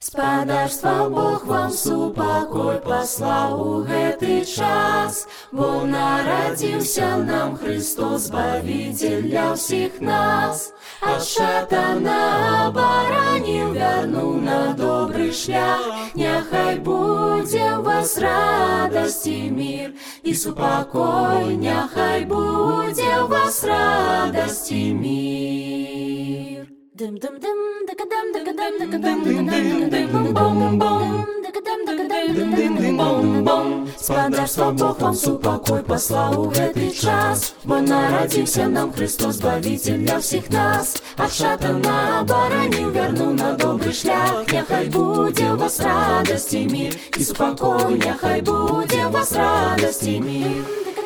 Спадарства Бог вам супокой паслаў у гэты час, бо нарадзіўся нам Христос, Збавитель для ўсіх нас. Ад шатана абараніў, вярнуў на добры шлях. Няхай будзе ў вас радасць і мір і супакой, няхай будзе ў вас радасць і мір. Спадарства Бог вам супокой паслаў у гэты час, бо нарадзіўся нам Христос, Збавитель для ўсіх нас. Ад шатана абараніў, вярнуў на добры шлях. Няхай будзе ў вас радасць і мір і супакой, няхай будзе ў вас радасць і мір.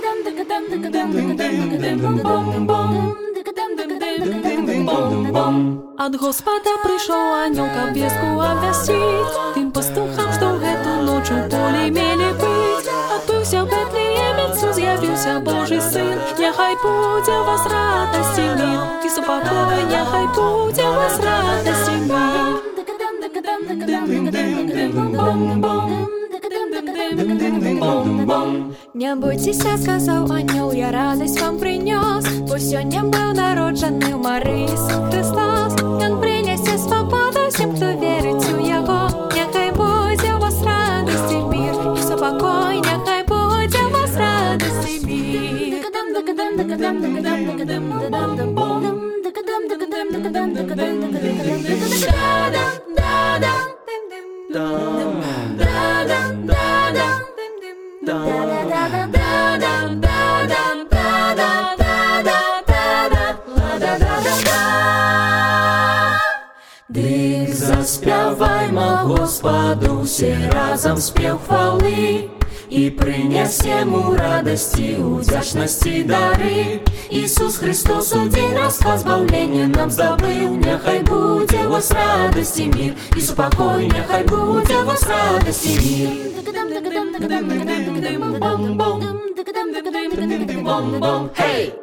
Ад Господа прыйшоў анёл, каб вестку абвясціць тым пастухам, што ў гэту ноч у полі мелі быць. Адбыўся ў Бэтлеемецу, з'явіўся Божий сын. Няхай будзе ў вас радасць і мір і супакой, няхай будзе ў вас радасць і мір. Не бойцеся, сказаў анёл, я радасць вам прынёс, бо сёння быў народжаны ў Марыі сын Христос. Ён прынясе свабоду всім, хто верыць у яго. Няхай будзе ў вас радасць і мір і супакой, няхай будзе ў вас радасць і мір. Дык заспявайма Господу ўсе разам спеў хвалы і прынясем у радасці, удзячнасці дары. Ісус Христос у дзень рождества збаўлення нам здабыў. Няхай будзе ў вас радасць і мір і супакой, няхай будзе ў вас радасць і мір. Hey!